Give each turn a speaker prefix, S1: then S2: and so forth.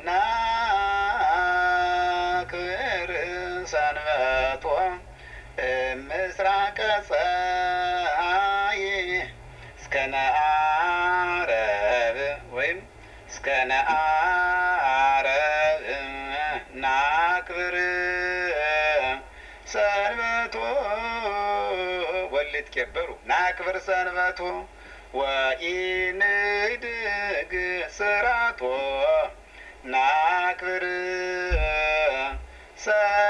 S1: ናክብር ሰንበቶ ምስራቀ ፀሐይ እስከ ነዓረብ ወይም እስከ ነዓረብ ናክብር ሰንበቶ ወልት ኬበሩ ናክብር ሰንበቶ ወኢንድግ ስራቶ ናክብር